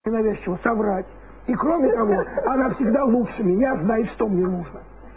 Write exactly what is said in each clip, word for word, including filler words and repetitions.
навязчиво соврать. И кроме того, она всегда лучше меня знает, что мне нужно.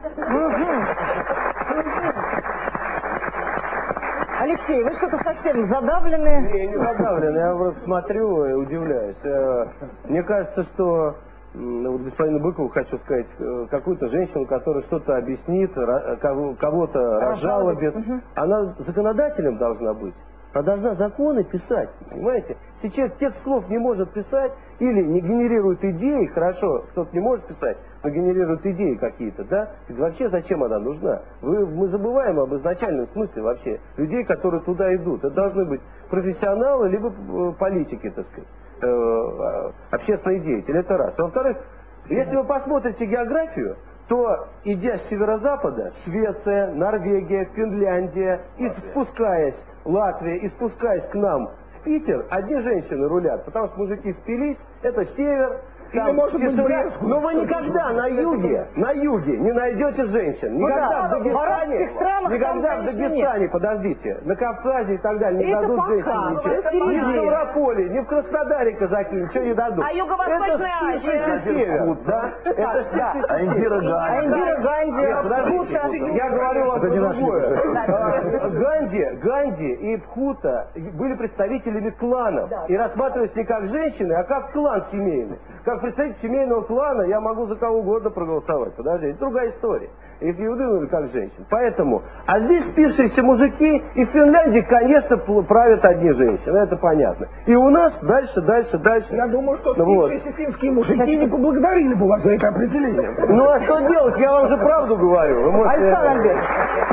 Алексей, вы что-то совсем задавлены? Не, не задавлен, я просто смотрю и удивляюсь. Мне кажется, что, вот господину Быкову хочу сказать, какую-то женщину, которая что-то объяснит, кого-то разжалобит, угу. Она законодателем должна быть. Она должна законы писать, понимаете? Сейчас текст слов не может писать или не генерирует идеи, хорошо, кто-то не может писать, но генерирует идеи какие-то, да? И вообще зачем она нужна? Вы, мы забываем об изначальном смысле вообще людей, которые туда идут. Это должны быть профессионалы, либо политики, так сказать, э, общественные деятели, это раз. Во-вторых, если вы посмотрите географию, то, идя с северо-запада, Швеция, Норвегия, Финляндия, и спускаясь, Латвия, и спускаясь к нам в Питер, одни женщины рулят, потому что мужики спились, это север, там, или, может быть, но вы никогда на юге, на юге не найдете женщин. Никогда ну, в Дагестане, странах, никогда в Дагестане, подождите, на Кавказе и так далее не это дадут женщин ничего. Ни в Ставрополе, ни в Краснодаре казаки ничего не дадут. А Юго-Восточная Азия? Север, да? Это ж да. А Индира Ганди? А Индира Ганди? Подождите, я говорю вам про другое. Ганди, Ганди и Пхута были представителями кланов и рассматривались не как женщины, а как клан семейный. Как представитель семейного клана я могу за кого угодно проголосовать. Подожди, это другая история. Если выдвинули как женщин. Поэтому, а здесь спившиеся мужики, и в Финляндии, конечно, правят одни женщины, это понятно. И у нас дальше, дальше, дальше. Я думаю, что спившиеся вот. Финские мужики не поблагодарили бы вас за это определение. Ну а что делать? Я вам же правду говорю. Вы можете... Александр Альбертович,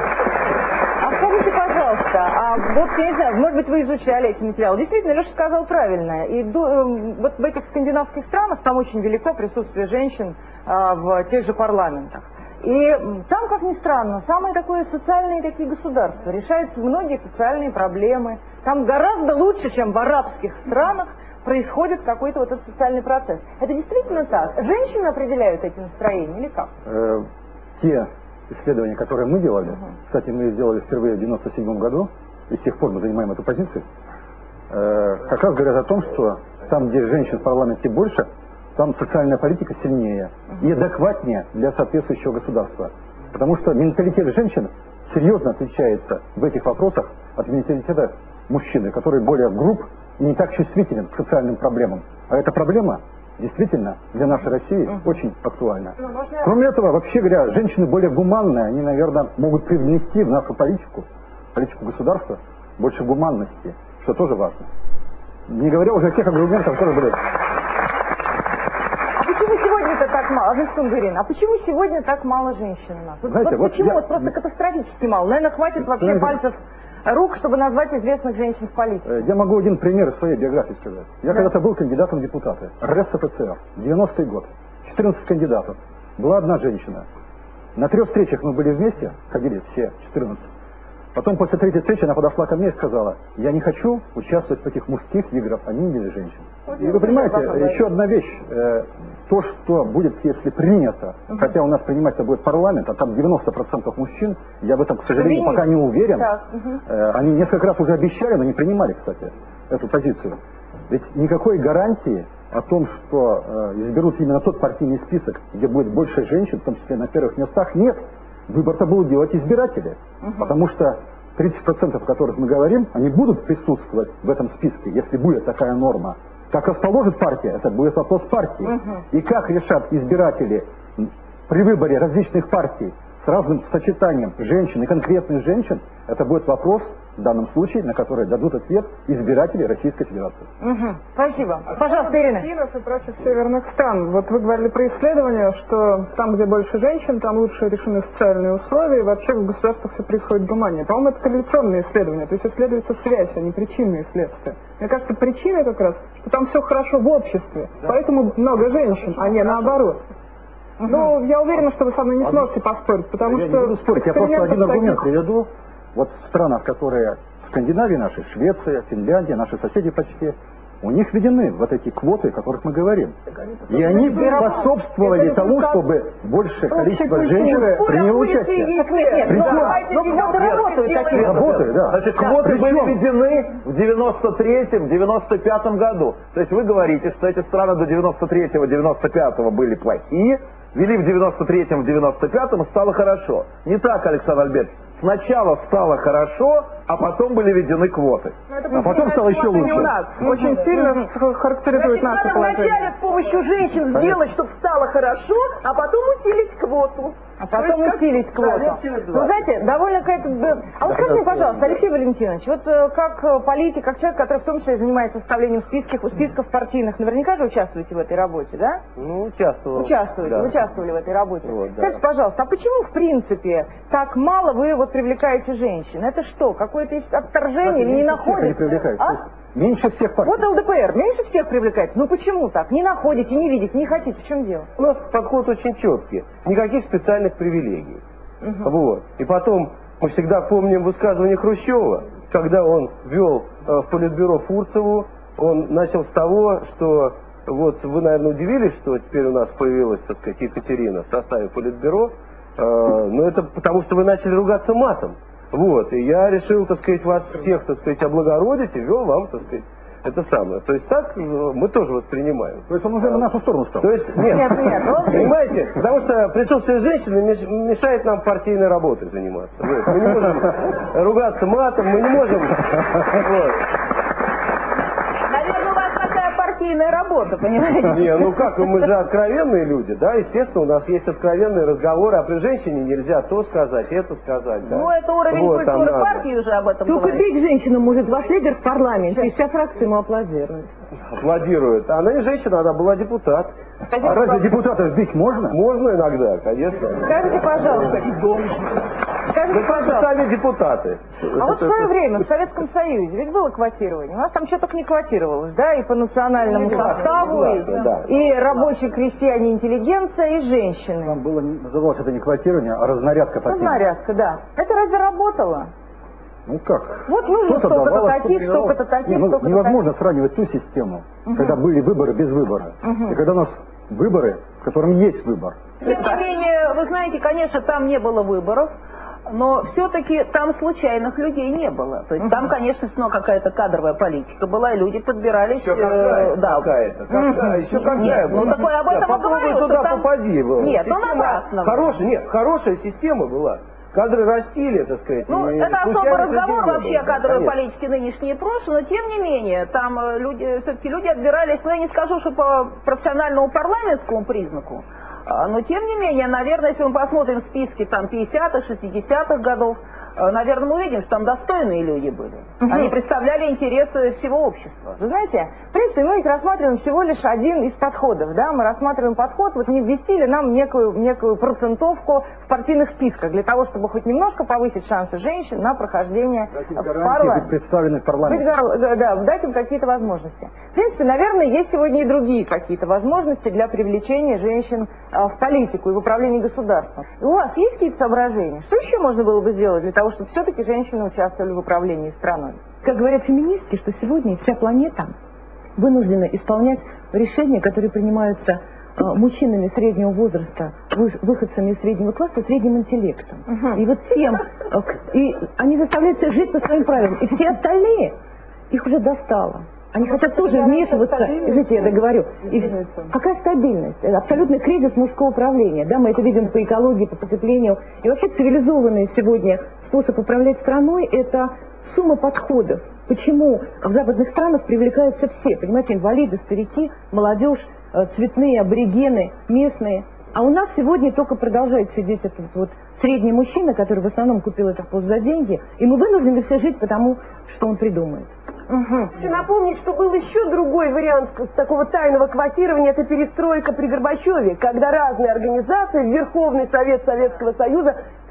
а скажите, пожалуйста, а вот, я не знаю, может быть, вы изучали эти материалы. Действительно, Леша сказал правильно. И до, э, вот в этих скандинавских странах там очень велико присутствие женщин э, в тех же парламентах. И там, как ни странно, самые такое социальные такие государства решают многие социальные проблемы. Там гораздо лучше, чем в арабских странах, происходит какой-то вот этот социальный процесс. Это действительно так? Женщины определяют эти настроения или как? Э, те исследования, которые мы делали, uh-huh. кстати, мы их сделали впервые в девяносто седьмом году, и с тех пор мы занимаем эту позицию, э, как раз говорят о том, что там, где женщин в парламенте больше, там социальная политика сильнее uh-huh. и адекватнее для соответствующего государства. Потому что менталитет женщин серьезно отличается в этих вопросах от менталитета мужчины, который более груб и не так чувствителен к социальным проблемам. А эта проблема действительно для нашей России uh-huh. очень актуальна. Ну, можно... Кроме этого, вообще говоря, женщины более гуманные, они, наверное, могут привнести в нашу политику, политику государства, больше гуманности, что тоже важно. Не говоря уже о тех аргументах, которые были... А почему сегодня-то так мало? Одну секунду, Ирина, а почему сегодня так мало женщин у нас? Вот, Знаете, вот вот почему? я... Вот просто катастрофически мало. Наверное, хватит вообще Знаете... пальцев рук, чтобы назвать известных женщин в политике. Я могу один пример из своей биографии сказать. Я да. когда-то был кандидатом в депутаты. РСФСР, девяностый год. четырнадцать кандидатов. Была одна женщина. На трех встречах мы были вместе, ходили все, четырнадцать. Потом после третьей встречи она подошла ко мне и сказала: я не хочу участвовать в этих мужских играх, они не для женщин. Вот и вы понимаете, еще одна вещь. Э, то, что будет, если принято, uh-huh. хотя у нас принимать-то будет парламент, а там девяносто процентов мужчин, я в этом, к сожалению, Принять. пока не уверен. Uh-huh. Э, они несколько раз уже обещали, но не принимали, кстати, эту позицию. Ведь никакой гарантии о том, что э, изберут именно тот партийный список, где будет больше женщин, в том числе на первых местах, нет. Выбор-то будут делать избиратели, uh-huh. потому что тридцать процентов, о которых мы говорим, они будут присутствовать в этом списке, если будет такая норма. Как расположит партия, это будет вопрос партии. Uh-huh. И как решат избиратели при выборе различных партий с разным сочетанием женщин и конкретных женщин, это будет вопрос, в данном случае, на который дадут ответ избиратели Российской Федерации. Угу. Спасибо. Пожалуйста, Ирина. Киров и прочих северных стран. Вот вы говорили про исследования, что там, где больше женщин, там лучше решены социальные условия, и вообще в государствах все происходит гуманнее. По-моему, это корреляционные исследования, то есть исследуется связь, а не причинные следствия. Мне кажется, причина как раз, что там все хорошо в обществе, да. поэтому много женщин, а не наоборот. Угу. Ну, я уверена, что вы со мной не сможете поспорить, потому я что... Я не буду спорить, я просто один аргумент таких... приведу. Вот в странах, которые в Скандинавии нашей, Швеция, Финляндия, наши соседи почти, у них введены вот эти квоты, о которых мы говорим. И они способствовали тому, чтобы большее количество женщин приняло участие. Но квоты работают такие. Работают, да. Значит, квоты Причем- были введены в девяносто третьем — девяносто пятом году. То есть вы говорите, что эти страны до девяносто третьего — девяносто пятого были плохие, ввели в девяносто третьем — в девяносто пятом и стало хорошо. Не так, Александр Альбертович. Сначала стало хорошо, а потом были введены квоты. А потом стало еще лучше. Очень сильно характеризует наше Надо положение. вначале с помощью женщин сделать, чтобы стало хорошо, а потом усилить квоту. А потом усилить квоту. Ну, знаете, довольно какая-то... А вот скажите, пожалуйста, Алексей Валентинович, вот э, как э, политик, как человек, который в том числе занимается составлением списков, списков партийных, наверняка же участвуете в этой работе, да? Ну, участвовал. Участвуете, Да. участвовали в этой работе. Вот, да. Скажите, пожалуйста, а почему, в принципе, так мало вы вот привлекаете женщин? Это что, какое-то есть отторжение или не Меньше всех они находите? привлекают. А? То есть меньше всех партий. Вот ЛДПР меньше всех привлекает. Ну почему так? Не находите, не видите, не хотите. В чем дело? У нас подход очень четкий. Никаких специальных привилегий. Вот. И потом мы всегда помним высказывание Хрущева, когда он ввел э, в политбюро Фурцеву, он начал с того, что вот вы, наверное, удивились, что теперь у нас появилась, так сказать, Екатерина в составе политбюро, э, но это потому, что вы начали ругаться матом. Вот. И я решил, так сказать, вас всех, так сказать, облагородить и ввел вам, так сказать, это самое. То есть так э, мы тоже воспринимаем. То есть он уже на нашу сторону стал. То есть, нет, Нет, нет, он- понимаете, потому что присутствие женщины меш- мешает нам партийной работой заниматься. Вот. Мы не можем ругаться матом, мы не можем... Вот. Наверное, у вас такая партийная работа, понимаете? Не, ну как, мы же откровенные люди, да, естественно, у нас есть откровенные разговоры, а при женщине нельзя то сказать, это сказать, да. Ну, это уровень Вот, там культуры надо. партии уже об этом Только говорит. бить женщину может ваш лидер в парламенте, и вся фракция ему аплодирует. Аплодирует. Она не женщина, она была депутат. А разве депутатов бить можно? Можно иногда, конечно. Скажите, пожалуйста. Скажите, Ну, просто пожалуйста. сами депутаты. А вот в свое время в Советском Союзе ведь было квотирование. У нас там что только не квотировалось, да, и по национальному составу, и, да, да. и рабочие крестьяне, интеллигенция, и женщины. Там было, называлось это не квотирование, а разнарядка партийная. Разнарядка, да. Это разве работало? Ну как? Вот нужно Кто-то столько-то давал, а таких, кто-то давал. столько-то таких, Не, ну, столько-то невозможно сравнивать ту систему, когда были выборы без выбора, и когда у нас выборы, в котором есть выбор. Тем не менее, вы знаете, конечно, там не было выборов, но все-таки там случайных людей не было. То есть там, конечно, ну, какая-то кадровая политика была, и люди подбирались. Еще э, какая-то, да. какая-то, какая, еще какая Нет, ну была. такое об этом Да, и говорю, попробуй что туда там- попади. была. Нет, ну Система напрасно. Хорошая, нет, хорошая система была. Кадры растили, так сказать. Ну, и это особый случайных людей разговор не вообще о было, кадровой конечно. политике нынешней и прошлой, но тем не менее, там э, люди, все-таки люди отбирались, ну я не скажу, что по профессиональному парламентскому признаку, а, но тем не менее, наверное, если мы посмотрим списки там пятидесятых, шестидесятых годов, э, наверное, мы увидим, что там достойные люди были. Они представляли интересы всего общества. Вы знаете, в принципе, мы ведь рассматриваем всего лишь один из подходов, да, мы рассматриваем подход, вот не ввести ли нам некую, некую процентовку в партийных списках, для того, чтобы хоть немножко повысить шансы женщин на прохождение в Гарантии парламент. быть представлены в парламенте. Быть гор- да, да, дать им какие-то возможности. В принципе, наверное, есть сегодня и другие какие-то возможности для привлечения женщин а, в политику и в управлении государством. И у вас есть какие-то соображения? Что еще можно было бы сделать для того, чтобы все-таки женщины участвовали в управлении страной? Как говорят феминистки, что сегодня вся планета вынуждена исполнять решения, которые принимаются э, мужчинами среднего возраста, вы- выходцами из среднего класса, средним интеллектом. И вот всем, э, к- и они заставляют всех жить по своим правилам. И все остальные, их уже достало. Они хотят тоже вмешиваться. Извините, я договорю. И какая стабильность? Это абсолютный кризис мужского управления. Да, мы это видим по экологии, по потеплению. И вообще цивилизованный сегодня способ управлять страной – это сумма подходов. Почему в западных странах привлекаются все? Понимаете, инвалиды, старики, молодежь, э, цветные, аборигены, местные. А у нас сегодня только продолжает сидеть этот вот средний мужчина, который в основном купил этот пост за деньги. И мы вынуждены все жить потому, что он придумает. Хочу напомнить, что был еще другой вариант такого тайного квотирования, это перестройка при Горбачеве, когда разные организации, Верховный Совет Советского Союза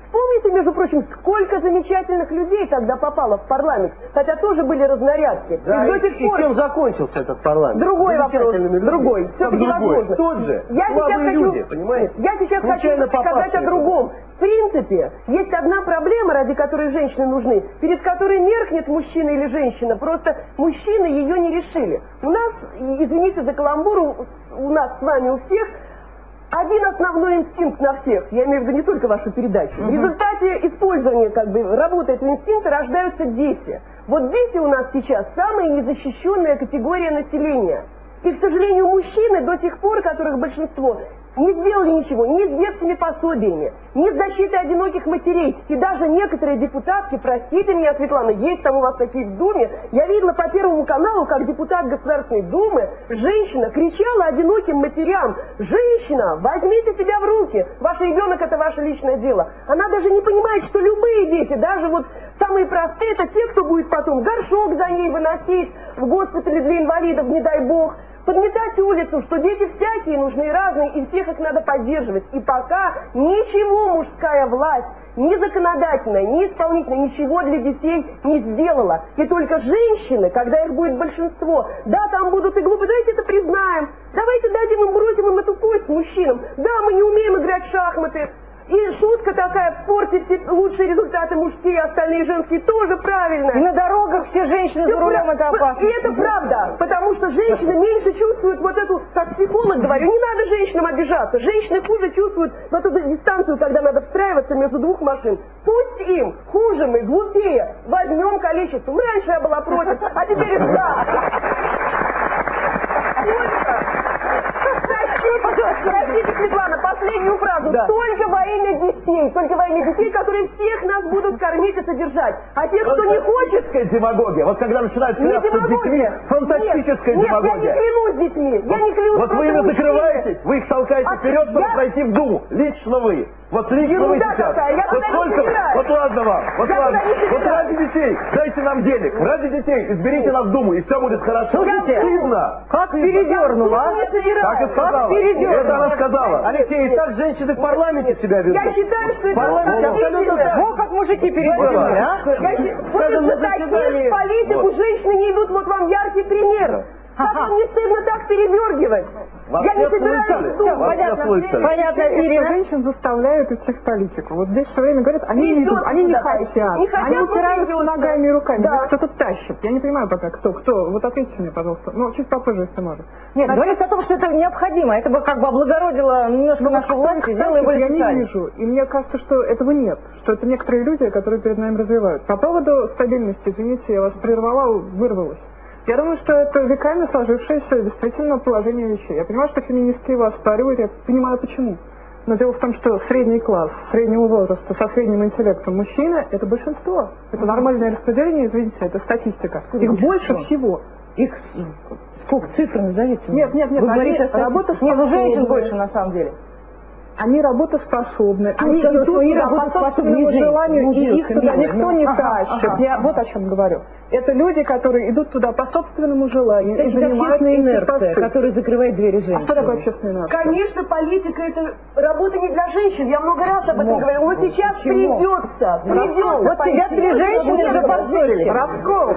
Вспомните, между прочим, сколько замечательных людей тогда попало в парламент, хотя тоже были разнарядки. Да, и, и, до сих и пор... чем закончился этот парламент? Другой вопрос, другой. Все-таки возможно. Тот же. Я сейчас хочу, люди, понимаете? я сейчас Случайно хочу сказать о другом. В принципе, есть одна проблема, ради которой женщины нужны, перед которой меркнет мужчина или женщина, просто мужчины ее не решили. У нас, извините за каламбур, у, у нас с вами у всех один основной инстинкт на всех, я имею в виду не только вашу передачу. В результате использования, как бы, работы этого инстинкта рождаются дети. Вот дети у нас сейчас самая незащищенная категория населения. И, к сожалению, мужчины до сих пор, которых большинство, не сделали ничего ни с детскими пособиями, ни с защитой одиноких матерей. И даже некоторые депутатки, простите меня, Светлана, есть там у вас такие в Думе, я видела по Первому каналу, как депутат Государственной Думы, женщина кричала одиноким матерям: «Женщина, возьмите себя в руки, ваш ребенок — это ваше личное дело». Она даже не понимает, что любые дети, даже вот самые простые, это те, кто будет потом горшок за ней выносить в госпитале для инвалидов, не дай бог, подметать улицу, что дети всякие нужны и разные, и всех их надо поддерживать. И пока ничего мужская власть, ни законодательная, ни исполнительная, ничего для детей не сделала. И только женщины, когда их будет большинство, да, там будут и глупые, давайте это признаем, давайте дадим им, бросим им эту кость мужчинам, да, мы не умеем играть в шахматы. И шутка такая, портить все лучшие результаты мужские, остальные женские, тоже правильно. И на дорогах все женщины за рулем, это опасно. И это правда, потому что женщины меньше чувствуют вот эту, как психолог говорю, не надо женщинам обижаться. Женщины хуже чувствуют вот эту дистанцию, когда надо встраиваться между двух машин. Пусть им, хуже мы, глупее, возьмем количество. Ну, раньше я была против, а теперь да. Простите, Светлана, последнюю фразу. Да. Только во имя детей, только во имя детей, которые всех нас будут кормить и содержать. А те, кто не хочет... демагогия. Вот когда начинают клясться с детьми, фантастическая нет, демагогия. Нет, я не клянусь детьми. Я не клянусь. Вот вы ими закрываетесь, вы их толкаете а вперед, чтобы я... пройти в Думу. Лично вы. Вот лично Ерунда вы сейчас. Какая. Я вот сколько... Вот ладно вам. Вот я ладно. Вот ради детей дайте нам денег. Ради детей изберите нас в Думу, и все будет хорошо. Слушайте, стыдно. Как передернула, а? Как и сказала. Это она сказала. Алексей, и так женщины в парламенте себя ведут. Я считаю, что это... Парламент абсолютно так. Вот как мужики передернули, а? Я считаю, вот из-за таких политику женщины не идут, вот вам яркий пример. Как вам не стыдно так передергивать? Вас Я не все собираюсь слышали? думать. Вас все Понятно, слышали? понятно, Что Ирина. женщин заставляют идти в политику. Вот здесь все время говорят, они Не не идут, идут они не туда, хотят. не хотят, Они но упираются придется. ногами и руками. Да. Их кто-то тащит. Я не понимаю пока, кто, кто. Вот ответьте мне, пожалуйста. Ну, чуть попозже, если можно. Нет, говорится о том, что это необходимо. Это бы как бы облагородило немножко Ну, нашу власть и сделало его я не официальной. вижу. И мне кажется, что этого нет. Что это некоторые люди, которые перед нами развивают. По поводу стабильности, извините, я вас прервала, вырвалась. Я думаю, что это веками сложившееся действительно положение вещей. Я понимаю, что феминистки его оспаривают, я понимаю почему. Но дело в том, что средний класс, среднего возраста, со средним интеллектом мужчины – это большинство. Это нормальное распределение, извините, это статистика. Их больше всего. Их сколько цифр назовите? Нет, нет, нет, Вы они говорите о работоспособны. Нет, ну женщин больше на самом деле. Они работоспособны, Ну, они сказать, идут свои туда по работоспособные собственному женщины, желанию, ну, и их девушка, туда милая, никто ну, не ага, тащит. ага. Я вот о чем говорю. Это люди, которые идут туда по собственному желанию Это и занимают общественная эти инерция, посты. которая закрывает двери А что женщины. такое общественная инерция? Конечно, политика — это работа не для женщин. Я много раз об этом Но. говорила. Но сейчас Почему? придется. Придется. Вот сидят три женщины и уже поссорились. Раскол.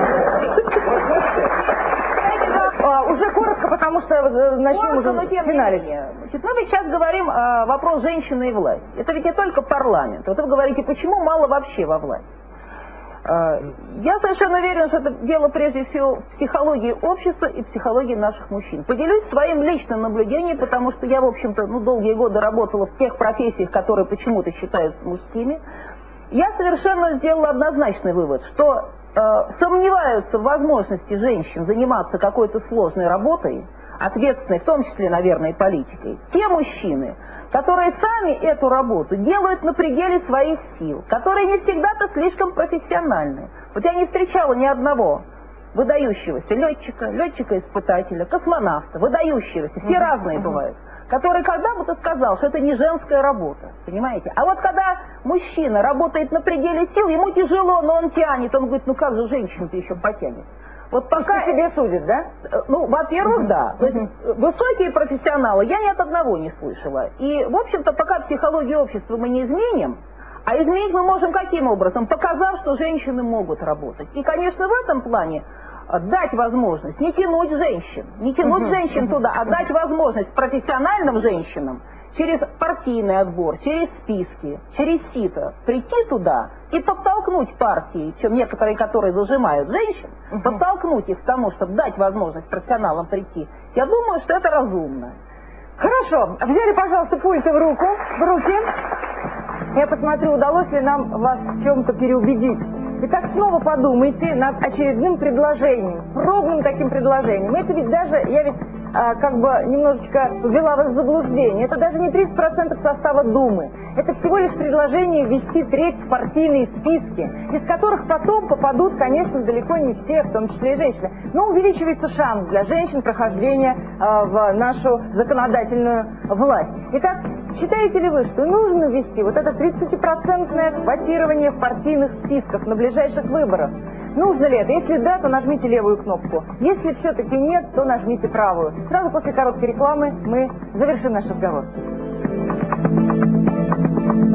А, уже коротко, потому что э, начнем Коротко, уже но тем не финалить. менее. Значит, мы ведь сейчас говорим о вопрос женщины и власти. Это ведь не только парламент. Вот вы говорите, почему мало вообще во власти? А, Я совершенно уверена, что это дело прежде всего в психологии общества и психологии наших мужчин. Поделюсь своим личным наблюдением, потому что я, в общем-то, ну, долгие годы работала в тех профессиях, которые почему-то считаются мужскими. Я совершенно сделала однозначный вывод, что э, сомневаются в возможности женщин заниматься какой-то сложной работой, ответственной, в том числе, наверное, и политикой, те мужчины, которые сами эту работу делают на пределе своих сил, которые не всегда-то слишком профессиональны. Вот я не встречала ни одного выдающегося летчика, летчика-испытателя, космонавта, выдающегося, все разные бывают, который когда бы то сказал, что это не женская работа, понимаете? А вот когда мужчина работает на пределе сил, ему тяжело, но он тянет, он говорит, ну как же женщина-то еще потянет? Вот пока себе судят, да? Ну, во-первых, да. То есть высокие профессионалы я ни от одного не слышала. И, в общем-то, пока психологию общества мы не изменим, А изменить мы можем каким образом? Показав, что женщины могут работать. И, конечно, в этом плане дать возможность, не тянуть женщин, не тянуть uh-huh. женщин uh-huh. туда, а дать возможность профессиональным женщинам через партийный отбор, через списки, через сито прийти туда и подтолкнуть партии, чем некоторые, которые зажимают женщин, uh-huh. подтолкнуть их к тому, чтобы дать возможность профессионалам прийти. Я думаю, что это разумно. Хорошо. Взяли, пожалуйста, пульты в руку, в руки. Я посмотрю, удалось ли нам вас в чем-то переубедить. Итак, снова подумайте над очередным предложением, пробным таким предложением. Это ведь даже, я ведь а, как бы немножечко ввела вас в заблуждение, это даже не тридцать процентов состава Думы. Это всего лишь предложение ввести треть в партийные списки, из которых потом попадут, конечно, далеко не все, в том числе и женщины. Но увеличивается шанс для женщин прохождения а, в нашу законодательную власть. Итак, считаете ли вы, что нужно ввести вот это тридцатипроцентное квотирование в партийных списках на ближайших выборах? Нужно ли это? Если да, то нажмите левую кнопку. Если все-таки нет, то нажмите правую. Сразу после короткой рекламы мы завершим наш разговор.